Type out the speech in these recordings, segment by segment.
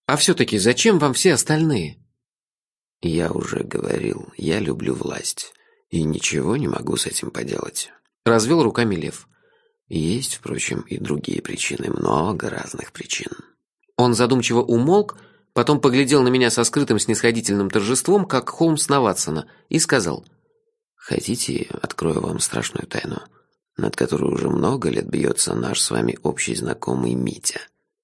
А все-таки зачем вам все остальные? Я уже говорил, я люблю власть. И ничего не могу с этим поделать. Развел руками Лев. Есть, впрочем, и другие причины, много разных причин. Он задумчиво умолк, потом поглядел на меня со скрытым снисходительным торжеством, как Холмс на Ватсона, и сказал: «Хотите, открою вам страшную тайну, над которой уже много лет бьется наш с вами общий знакомый Митя?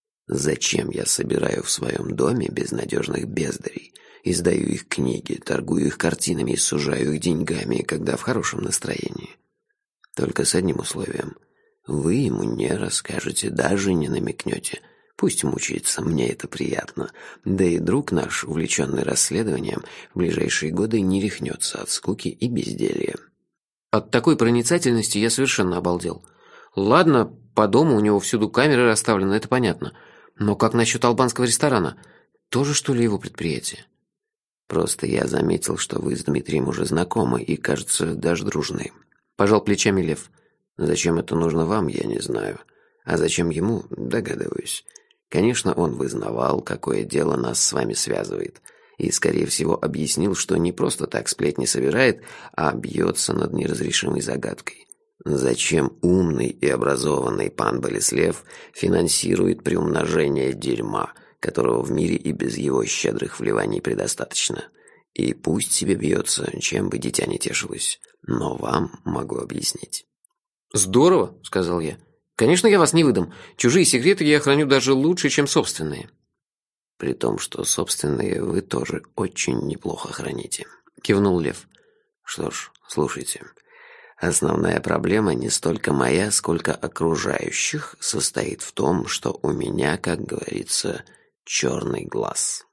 Зачем я собираю в своем доме безнадежных бездарей, издаю их книги, торгую их картинами и сужаю их деньгами, когда в хорошем настроении? Только с одним условием. Вы ему не расскажете, даже не намекнете. Пусть мучается, мне это приятно. Да и друг наш, увлеченный расследованием, в ближайшие годы не рехнется от скуки и безделья». От такой проницательности я совершенно обалдел. Ладно, по дому у него всюду камеры расставлены, это понятно. Но как насчет албанского ресторана? Тоже, что ли, его предприятие? Просто я заметил, что вы с Дмитрием уже знакомы и, кажется, даже дружны. Пожал плечами Лев. Зачем это нужно вам, я не знаю. А зачем ему, догадываюсь. Конечно, он вызнавал, какое дело нас с вами связывает. И, скорее всего, объяснил, что не просто так сплетни собирает, а бьется над неразрешимой загадкой. Зачем умный и образованный пан Болеслев финансирует приумножение дерьма, которого в мире и без его щедрых вливаний предостаточно? И пусть себе бьется, чем бы дитя не тешилось, но вам могу объяснить. «Здорово», — сказал я. «Конечно, я вас не выдам. Чужие секреты я храню даже лучше, чем собственные». «При том, что собственные вы тоже очень неплохо храните», — кивнул Лев. «Что ж, слушайте. Основная проблема не столько моя, сколько окружающих состоит в том, что у меня, как говорится, черный глаз».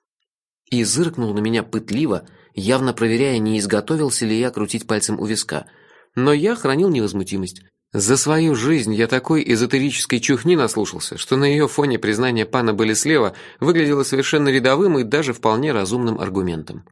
И зыркнул на меня пытливо, явно проверяя, не изготовился ли я крутить пальцем у виска. Но я хранил невозмутимость. За свою жизнь я такой эзотерической чухни наслушался, что на ее фоне признание пана Болеслева выглядело совершенно рядовым и даже вполне разумным аргументом.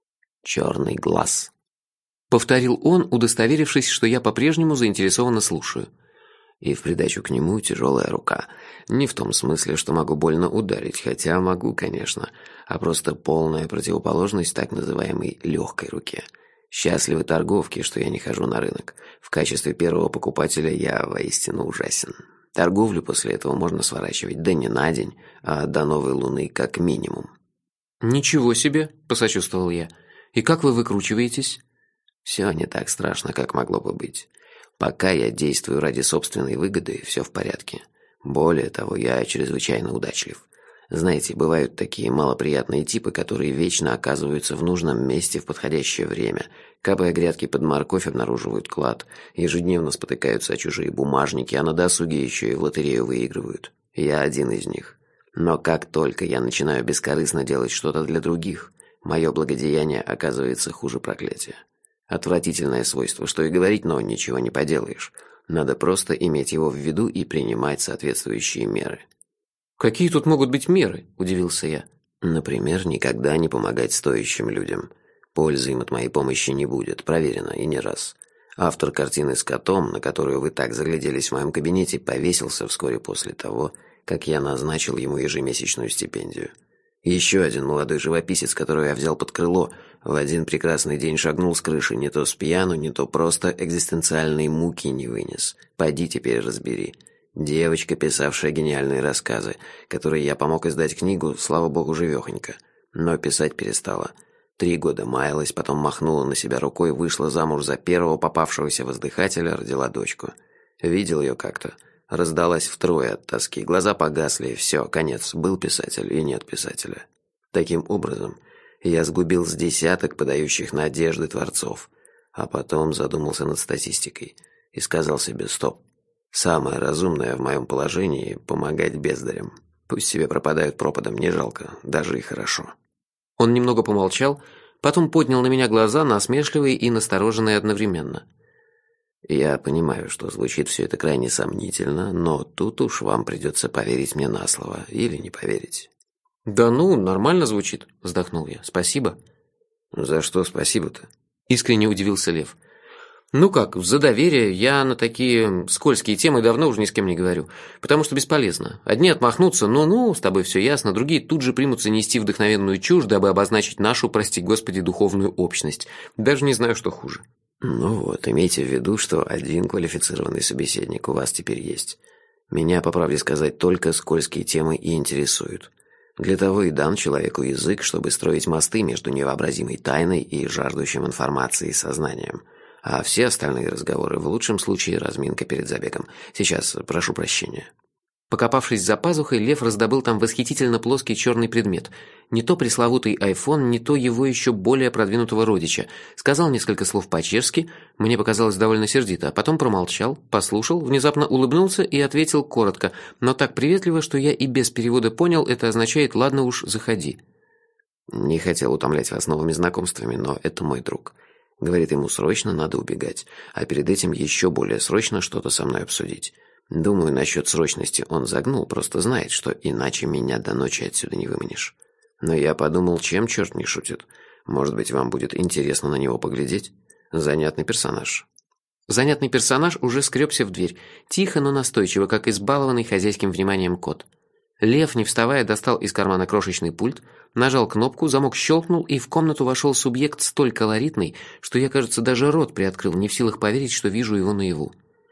«Черный глаз», — повторил он, удостоверившись, что я по-прежнему заинтересованно слушаю. «И в придачу к нему тяжелая рука. Не в том смысле, что могу больно ударить, хотя могу, конечно, а просто полная противоположность так называемой легкой руке. Счастливы торговки, что я не хожу на рынок. В качестве первого покупателя я воистину ужасен. Торговлю после этого можно сворачивать, да не на день, а до новой луны как минимум». «Ничего себе», — посочувствовал я. «И как вы выкручиваетесь?» «Все не так страшно, как могло бы быть. Пока я действую ради собственной выгоды, все в порядке. Более того, я чрезвычайно удачлив. Знаете, бывают такие малоприятные типы, которые вечно оказываются в нужном месте в подходящее время, капая грядки под морковь, обнаруживают клад, ежедневно спотыкаются о чужие бумажники, а на досуге еще и в лотерею выигрывают. Я один из них. Но как только я начинаю бескорыстно делать что-то для других, мое благодеяние оказывается хуже проклятия. Отвратительное свойство, что и говорить, но ничего не поделаешь. Надо просто иметь его в виду и принимать соответствующие меры». «Какие тут могут быть меры?» – удивился я. «Например, никогда не помогать стоящим людям. Пользы им от моей помощи не будет, проверено и не раз. Автор картины с котом, на которую вы так загляделись в моем кабинете, повесился вскоре после того, как я назначил ему ежемесячную стипендию. Еще один молодой живописец, которого я взял под крыло, в один прекрасный день шагнул с крыши, не то с пьяну, не то просто экзистенциальной муки не вынес. Пойди теперь разбери. Девочка, писавшая гениальные рассказы, которой я помог издать книгу, слава богу, живехонька. Но писать перестала. 3 года маялась, потом махнула на себя рукой, вышла замуж за первого попавшегося воздыхателя, родила дочку. Видел ее как-то. Раздалась втрое от тоски, глаза погасли, все, конец, был писатель и нет писателя. Таким образом, я сгубил с десяток подающих надежды творцов, а потом задумался над статистикой и сказал себе: стоп, самое разумное в моем положении – помогать бездарям. Пусть себе пропадают пропадом, не жалко, даже и хорошо». Он немного помолчал, потом поднял на меня глаза, насмешливые и настороженные одновременно. «Я понимаю, что звучит все это крайне сомнительно, но тут уж вам придется поверить мне на слово или не поверить». «Да ну, нормально звучит», – вздохнул я. «Спасибо». «За что спасибо-то?» – искренне удивился Лев. Ну как, за доверие я на такие скользкие темы давно уже ни с кем не говорю, потому что бесполезно. Одни отмахнутся, ну, с тобой все ясно, другие тут же примутся нести вдохновенную чушь, дабы обозначить нашу, прости господи, духовную общность. Даже не знаю, что хуже. Ну вот, имейте в виду, что один квалифицированный собеседник у вас теперь есть. Меня, по правде сказать, только скользкие темы и интересуют. Для того и дан человеку язык, чтобы строить мосты между невообразимой тайной и жаждущим информации сознанием. А все остальные разговоры в лучшем случае разминка перед забегом. Сейчас прошу прощения. Покопавшись за пазухой, Лев раздобыл там восхитительно плоский черный предмет. Не то пресловутый айфон, не то его еще более продвинутого родича. Сказал несколько слов по-чешски, мне показалось довольно сердито, а потом промолчал, послушал, внезапно улыбнулся и ответил коротко, но так приветливо, что я и без перевода понял, это означает «ладно уж, заходи». Не хотел утомлять вас новыми знакомствами, но это мой друг. Говорит, ему срочно надо убегать, а перед этим еще более срочно что-то со мной обсудить. Думаю, насчет срочности он загнул, просто знает, что иначе меня до ночи отсюда не выманишь. Но я подумал, чем черт не шутит. Может быть, вам будет интересно на него поглядеть? Занятный персонаж. Занятный персонаж уже скребся в дверь, тихо, но настойчиво, как избалованный хозяйским вниманием кот. Лев, не вставая, достал из кармана крошечный пульт, нажал кнопку, замок щелкнул, и в комнату вошел субъект столь колоритный, что я, кажется, даже рот приоткрыл, не в силах поверить, что вижу его наяву.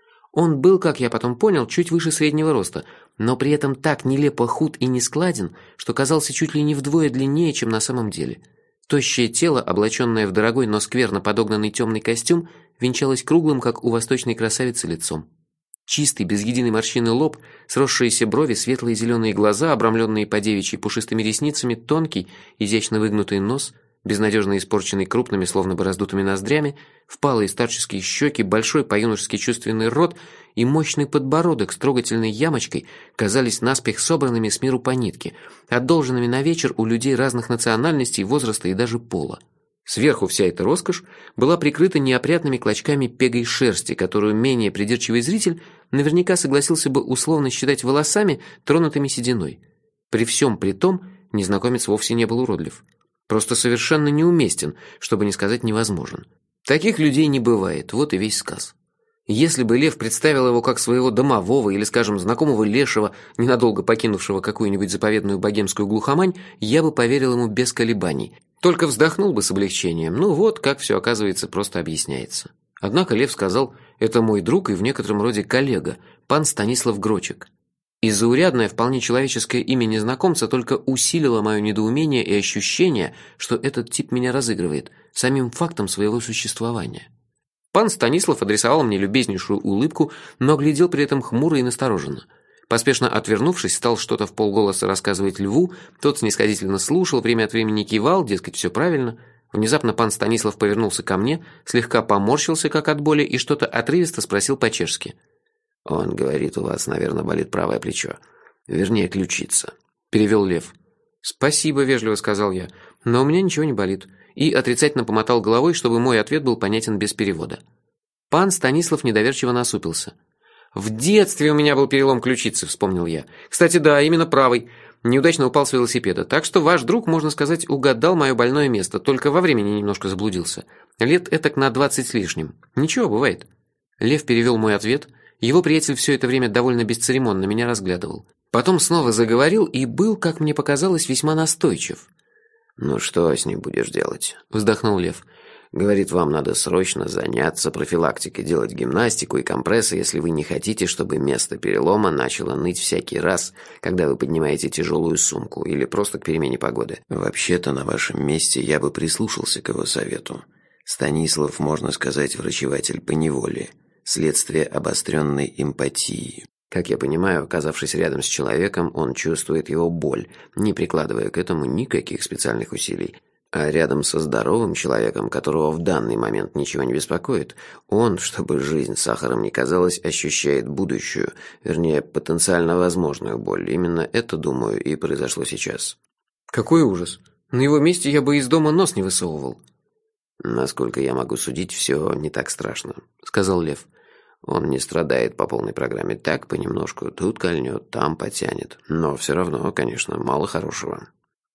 Он был, как я потом понял, чуть выше среднего роста, но при этом так нелепо худ и нескладен, что казался чуть ли не вдвое длиннее, чем на самом деле. Тощее тело, облаченное в дорогой, но скверно подогнанный темный костюм, венчалось круглым, как у восточной красавицы, лицом. Чистый, без единой морщины лоб, сросшиеся брови, светлые зеленые глаза, обрамленные по девичьи пушистыми ресницами, тонкий, изящно выгнутый нос, безнадежно испорченный крупными, словно бы раздутыми ноздрями, впалые старческие щеки, большой по-юношески чувственный рот и мощный подбородок с трогательной ямочкой казались наспех собранными с миру по нитке, одолженными на вечер у людей разных национальностей, возраста и даже пола. Сверху вся эта роскошь была прикрыта неопрятными клочками пегой шерсти, которую менее придирчивый зритель наверняка согласился бы условно считать волосами, тронутыми сединой. При всем при том, незнакомец вовсе не был уродлив. Просто совершенно неуместен, чтобы не сказать невозможен. Таких людей не бывает, вот и весь сказ. Если бы Лев представил его как своего домового или, скажем, знакомого лешего, ненадолго покинувшего какую-нибудь заповедную богемскую глухомань, я бы поверил ему без колебаний. Только вздохнул бы с облегчением. Ну вот, как все, оказывается, просто объясняется. Однако Лев сказал, это мой друг и в некотором роде коллега, пан Станислав Грочек. И заурядное, вполне человеческое имя незнакомца только усилило мое недоумение и ощущение, что этот тип меня разыгрывает, самим фактом своего существования. Пан Станислав адресовал мне любезнейшую улыбку, но глядел при этом хмуро и настороженно. Поспешно отвернувшись, стал что-то вполголоса рассказывать Льву, тот снисходительно слушал, время от времени кивал, дескать, все правильно. Внезапно пан Станислав повернулся ко мне, слегка поморщился, как от боли, и что-то отрывисто спросил по-чешски. «Он говорит, у вас, наверное, болит правое плечо. Вернее, ключица», — перевел Лев. «Спасибо», — вежливо сказал я, — «но у меня ничего не болит». И отрицательно помотал головой, чтобы мой ответ был понятен без перевода. Пан Станислав недоверчиво насупился. «В детстве у меня был перелом ключицы», — вспомнил я. «Кстати, да, именно правый. Неудачно упал с велосипеда. Так что ваш друг, можно сказать, угадал мое больное место, только во времени немножко заблудился. Лет этак на 20 с лишним. Ничего, бывает». Лев перевел мой ответ. Его приятель все это время довольно бесцеремонно меня разглядывал. Потом снова заговорил и был, как мне показалось, весьма настойчив. «Ну что с ним будешь делать?» – вздохнул Лев. «Говорит, вам надо срочно заняться профилактикой, делать гимнастику и компрессы, если вы не хотите, чтобы место перелома начало ныть всякий раз, когда вы поднимаете тяжелую сумку или просто к перемене погоды. Вообще-то, на вашем месте я бы прислушался к его совету. Станислав, можно сказать, врачеватель поневоле, следствие обостренной эмпатии». Как я понимаю, оказавшись рядом с человеком, он чувствует его боль, не прикладывая к этому никаких специальных усилий. А рядом со здоровым человеком, которого в данный момент ничего не беспокоит, он, чтобы жизнь сахаром не казалась, ощущает будущую, вернее, потенциально возможную боль. Именно это, думаю, и произошло сейчас. Какой ужас! На его месте я бы из дома нос не высовывал. «Насколько я могу судить, все не так страшно», — сказал Лев. «Он не страдает по полной программе, так понемножку, тут кольнет, там потянет. Но все равно, конечно, мало хорошего».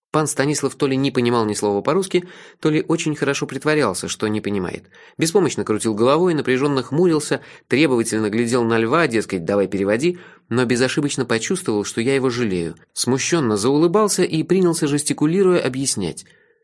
Пан Станислав то ли не понимал ни слова по-русски, то ли очень хорошо притворялся, что не понимает. Беспомощно крутил головой, напряженно хмурился, требовательно глядел на Льва, дескать, давай переводи, но безошибочно почувствовал, что я его жалею. Смущенно заулыбался и принялся, жестикулируя, объяснять.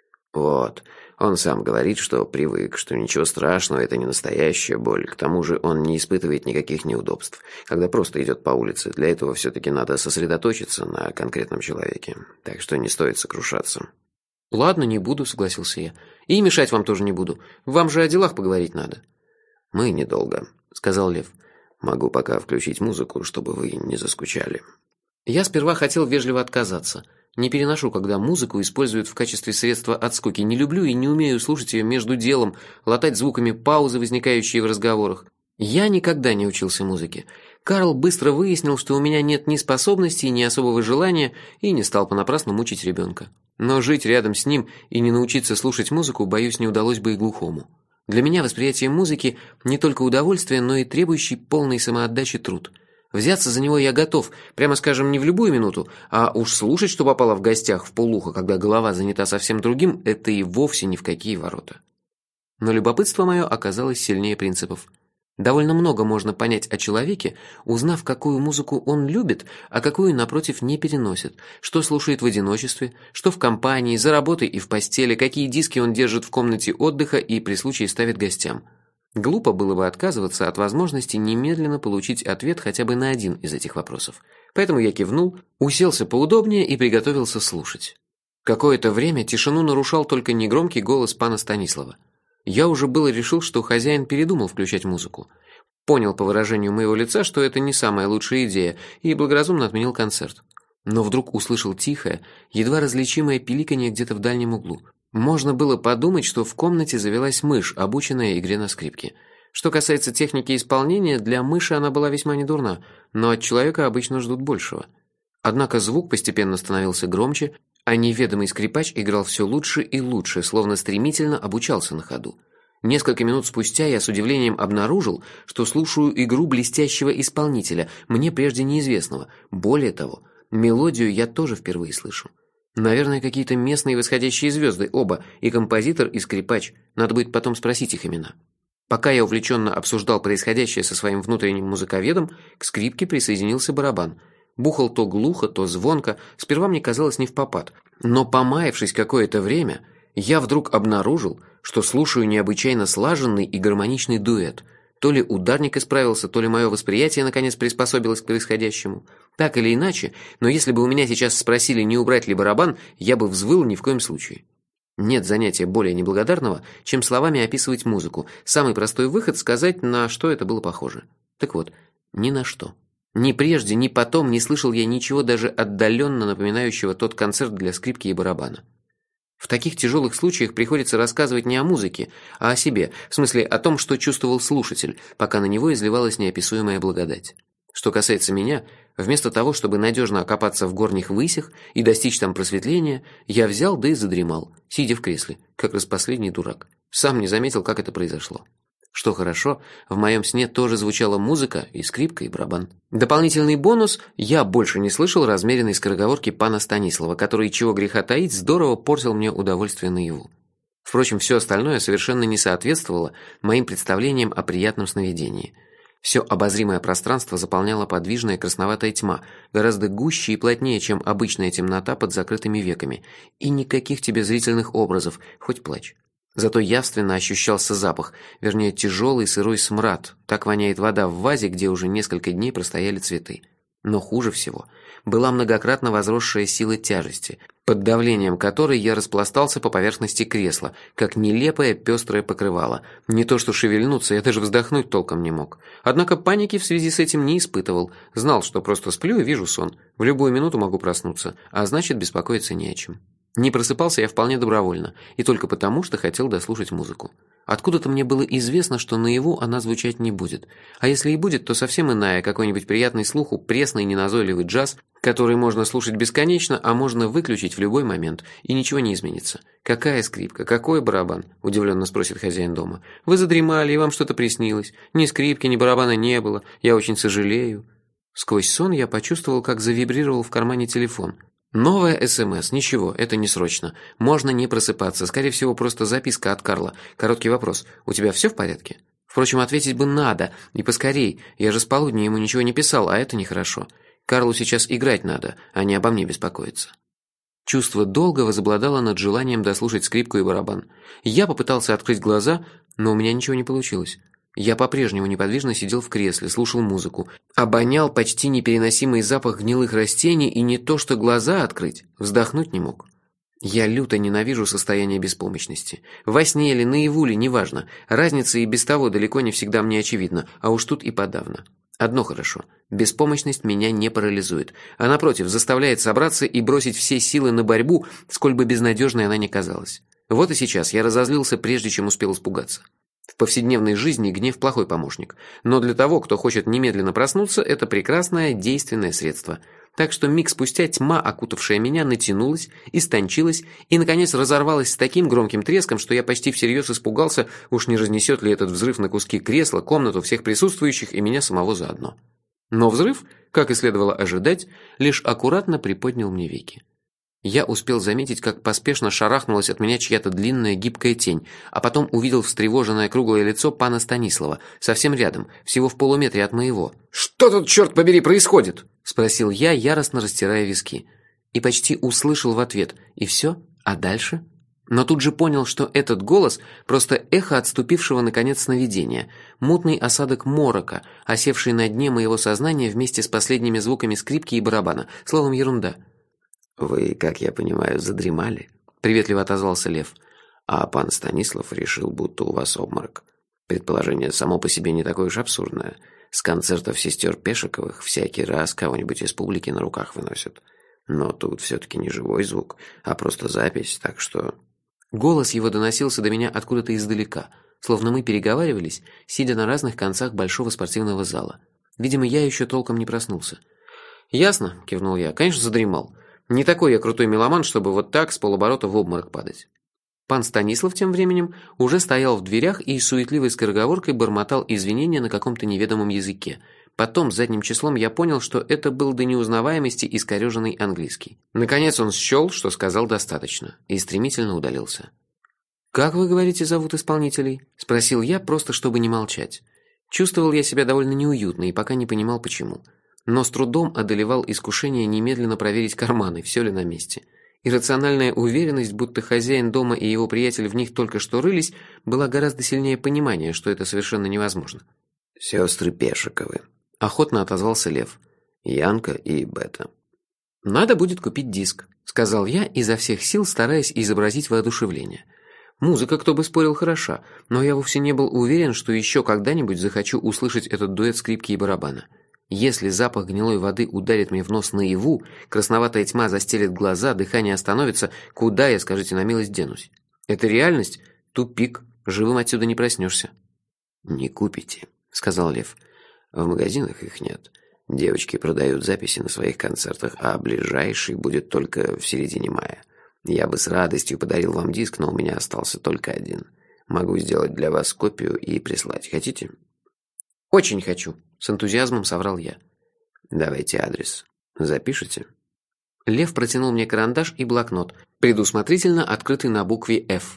Вот, он сам говорит, что привык, что ничего страшного, это не настоящая боль. К тому же он не испытывает никаких неудобств, когда просто идет по улице. Для этого все-таки надо сосредоточиться на конкретном человеке. Так что не стоит сокрушаться. «Ладно, не буду», — согласился я. «И мешать вам тоже не буду. Вам же о делах поговорить надо». «Мы недолго», — сказал Лев. «Могу пока включить музыку, чтобы вы не заскучали». Я сперва хотел вежливо отказаться. Не переношу, когда музыку используют в качестве средства от скуки. Не люблю и не умею слушать ее между делом, латать звуками паузы, возникающие в разговорах. Я никогда не учился музыке. Карл быстро выяснил, что у меня нет ни способностей, ни особого желания, и не стал понапрасну мучить ребенка. Но жить рядом с ним и не научиться слушать музыку, боюсь, не удалось бы и глухому. Для меня восприятие музыки не только удовольствие, но и требующий полной самоотдачи труд. Взяться за него я готов, прямо скажем, не в любую минуту, а уж слушать, что попало в гостях вполуха, когда голова занята совсем другим, это и вовсе ни в какие ворота. Но любопытство мое оказалось сильнее принципов. Довольно много можно понять о человеке, узнав, какую музыку он любит, а какую, напротив, не переносит, что слушает в одиночестве, что в компании, за работой и в постели, какие диски он держит в комнате отдыха и при случае ставит гостям. Глупо было бы отказываться от возможности немедленно получить ответ хотя бы на один из этих вопросов. Поэтому я кивнул, уселся поудобнее и приготовился слушать. Какое-то время тишину нарушал только негромкий голос пана Станислава. Я уже было решил, что хозяин передумал включать музыку. Понял по выражению моего лица, что это не самая лучшая идея, и благоразумно отменил концерт. Но вдруг услышал тихое, едва различимое пиликанье где-то в дальнем углу. Можно было подумать, что в комнате завелась мышь, обученная игре на скрипке. Что касается техники исполнения, для мыши она была весьма недурна, но от человека обычно ждут большего. Однако звук постепенно становился громче, а неведомый скрипач играл все лучше и лучше, словно стремительно обучался на ходу. Несколько минут спустя я с удивлением обнаружил, что слушаю игру блестящего исполнителя, мне прежде неизвестного. Более того, мелодию я тоже впервые слышу. Наверное, какие-то местные восходящие звезды, оба, и композитор, и скрипач. Надо будет потом спросить их имена. Пока я увлеченно обсуждал происходящее со своим внутренним музыковедом, к скрипке присоединился барабан. Бухал то глухо, то звонко, сперва мне казалось невпопад. Но помаявшись какое-то время, я вдруг обнаружил, что слушаю необычайно слаженный и гармоничный дуэт. То ли ударник исправился, то ли мое восприятие наконец приспособилось к происходящему. Так или иначе, но если бы у меня сейчас спросили, не убрать ли барабан, я бы взвыл ни в коем случае. Нет занятия более неблагодарного, чем словами описывать музыку. Самый простой выход — сказать, на что это было похоже. Так вот, ни на что. Ни прежде, ни потом не слышал я ничего даже отдаленно напоминающего тот концерт для скрипки и барабана. В таких тяжелых случаях приходится рассказывать не о музыке, а о себе, в смысле о том, что чувствовал слушатель, пока на него изливалась неописуемая благодать. Что касается меня, вместо того, чтобы надежно окопаться в горних высях и достичь там просветления, я взял да и задремал, сидя в кресле, как распоследний дурак. Сам не заметил, как это произошло. Что хорошо, в моем сне тоже звучала музыка, и скрипка, и барабан. Дополнительный бонус – я больше не слышал размеренной скороговорки пана Станислава, который, чего греха таить, здорово портил мне удовольствие наяву. Впрочем, все остальное совершенно не соответствовало моим представлениям о приятном сновидении. Все обозримое пространство заполняла подвижная красноватая тьма, гораздо гуще и плотнее, чем обычная темнота под закрытыми веками, и никаких тебе зрительных образов, хоть плачь. Зато явственно ощущался запах, вернее, тяжелый сырой смрад. Так воняет вода в вазе, где уже несколько дней простояли цветы. Но хуже всего была многократно возросшая сила тяжести, под давлением которой я распластался по поверхности кресла, как нелепое пестрое покрывало. Не то что шевельнуться, я даже вздохнуть толком не мог. Однако паники в связи с этим не испытывал. Знал, что просто сплю и вижу сон. В любую минуту могу проснуться, а значит, беспокоиться не о чем. Не просыпался я вполне добровольно, и только потому, что хотел дослушать музыку. Откуда-то мне было известно, что наяву она звучать не будет. А если и будет, то совсем иная, какой-нибудь приятный слуху, пресный, неназойливый джаз, который можно слушать бесконечно, а можно выключить в любой момент, и ничего не изменится. «Какая скрипка? Какой барабан?» – удивленно спросит хозяин дома. «Вы задремали, и вам что-то приснилось. Ни скрипки, ни барабана не было. Я очень сожалею». Сквозь сон я почувствовал, как завибрировал в кармане телефон. Новая СМС. Ничего, это не срочно. Можно не просыпаться. Скорее всего, просто записка от Карла. Короткий вопрос. У тебя все в порядке? Впрочем, ответить бы надо. И поскорей. Я же с полудня ему ничего не писал, а это нехорошо. Карлу сейчас играть надо, а не обо мне беспокоиться. Чувство долга возобладало над желанием дослушать скрипку и барабан. Я попытался открыть глаза, но у меня ничего не получилось. Я по-прежнему неподвижно сидел в кресле, слушал музыку, обонял почти непереносимый запах гнилых растений и не то что глаза открыть, вздохнуть не мог. Я люто ненавижу состояние беспомощности. Во сне или наяву ли, неважно. Разница и без того далеко не всегда мне очевидна, а уж тут и подавно. Одно хорошо. Беспомощность меня не парализует, а напротив, заставляет собраться и бросить все силы на борьбу, сколь бы безнадежной она ни казалась. Вот и сейчас я разозлился, прежде чем успел испугаться. В повседневной жизни гнев плохой помощник, но для того, кто хочет немедленно проснуться, это прекрасное действенное средство. Так что миг спустя тьма, окутавшая меня, натянулась, истончилась и, наконец, разорвалась с таким громким треском, что я почти всерьез испугался, уж не разнесет ли этот взрыв на куски кресла, комнату, всех присутствующих и меня самого заодно. Но взрыв, как и следовало ожидать, лишь аккуратно приподнял мне веки. Я успел заметить, как поспешно шарахнулась от меня чья-то длинная гибкая тень, а потом увидел встревоженное круглое лицо пана Станислава, совсем рядом, всего в полуметре от моего. «Что тут, черт побери, происходит?» – спросил я, яростно растирая виски. И почти услышал в ответ «И все? А дальше?» Но тут же понял, что этот голос – просто эхо отступившего наконец сновидения, мутный осадок морока, осевший на дне моего сознания вместе с последними звуками скрипки и барабана, словом, ерунда. «Вы, как я понимаю, задремали?» – приветливо отозвался Лев. «А пан Станислав решил, будто у вас обморок. Предположение само по себе не такое уж абсурдное. С концертов сестер Пешиковых всякий раз кого-нибудь из публики на руках выносят. Но тут все-таки не живой звук, а просто запись, так что...» Голос его доносился до меня откуда-то издалека, словно мы переговаривались, сидя на разных концах большого спортивного зала. Видимо, я еще толком не проснулся. «Ясно», – кивнул я, – «конечно, задремал. Не такой я крутой меломан, чтобы вот так с полоборота в обморок падать». Пан Станислав тем временем уже стоял в дверях и суетливой скороговоркой бормотал извинения на каком-то неведомом языке. Потом, задним числом, я понял, что это был до неузнаваемости искореженный английский. Наконец он счел, что сказал достаточно, и стремительно удалился. «Как, вы говорите, зовут исполнителей?» – спросил я, просто чтобы не молчать. Чувствовал я себя довольно неуютно и пока не понимал, почему. Но с трудом одолевал искушение немедленно проверить карманы, все ли на месте. Иррациональная уверенность, будто хозяин дома и его приятель в них только что рылись, была гораздо сильнее понимания, что это совершенно невозможно. «Сестры Пешиковы», – охотно отозвался Лев. «Янка и Бета». «Надо будет купить диск», – сказал я, изо всех сил стараясь изобразить воодушевление. Музыка, кто бы спорил, хороша, но я вовсе не был уверен, что еще когда-нибудь захочу услышать этот дуэт скрипки и барабана. Если запах гнилой воды ударит мне в нос наяву, красноватая тьма застелит глаза, дыхание остановится, куда я, скажите на милость, денусь? Это реальность? Тупик. Живым отсюда не проснешься. «Не купите», — сказал Лев. «В магазинах их нет. Девочки продают записи на своих концертах, а ближайший будет только в середине мая. Я бы с радостью подарил вам диск, но у меня остался только один. Могу сделать для вас копию и прислать. Хотите?» «Очень хочу», — с энтузиазмом соврал я. «Давайте адрес. Запишите?» Лев протянул мне карандаш и блокнот, предусмотрительно открытый на букве «Ф».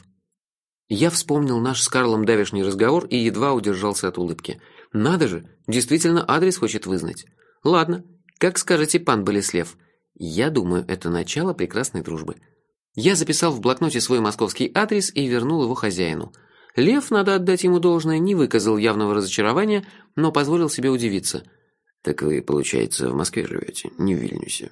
Я вспомнил наш с Карлом давешний разговор и едва удержался от улыбки. Надо же, действительно адрес хочет вызнать. Ладно, как скажете, пан Болеслев. Я думаю, это начало прекрасной дружбы. Я записал в блокноте свой московский адрес и вернул его хозяину. Лев, надо отдать ему должное, не выказал явного разочарования, но позволил себе удивиться. «Так вы, получается, в Москве живете, не в Вильнюсе?»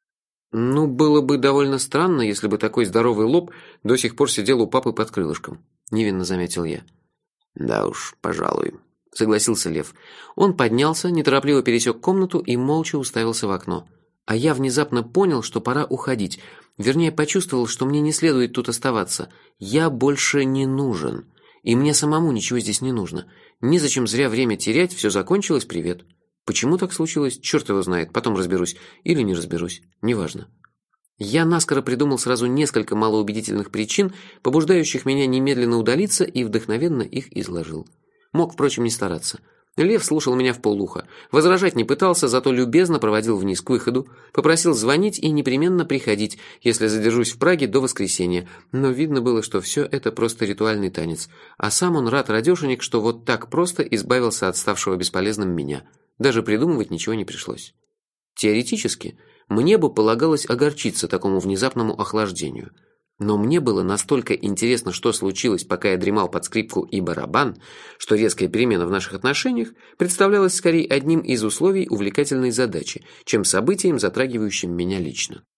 Ну, было бы довольно странно, если бы такой здоровый лоб до сих пор сидел у папы под крылышком, невинно заметил я. «Да уж, пожалуй», — согласился Лев. Он поднялся, неторопливо пересек комнату и молча уставился в окно. А я внезапно понял, что пора уходить. Вернее, почувствовал, что мне не следует тут оставаться. Я больше не нужен. И мне самому ничего здесь не нужно. Незачем зря время терять, все закончилось, привет. Почему так случилось, черт его знает, потом разберусь. Или не разберусь, неважно. Я наскоро придумал сразу несколько малоубедительных причин, побуждающих меня немедленно удалиться, и вдохновенно их изложил. Мог, впрочем, не стараться. Лев слушал меня вполуха, возражать не пытался, зато любезно проводил вниз к выходу, попросил звонить и непременно приходить, если задержусь в Праге до воскресенья, но видно было, что все это просто ритуальный танец, а сам он рад радешенек, что вот так просто избавился от ставшего бесполезным меня, даже придумывать ничего не пришлось. Теоретически, мне бы полагалось огорчиться такому внезапному охлаждению. Но мне было настолько интересно, что случилось, пока я дремал под скрипку и барабан, что резкая перемена в наших отношениях представлялась скорее одним из условий увлекательной задачи, чем событием, затрагивающим меня лично.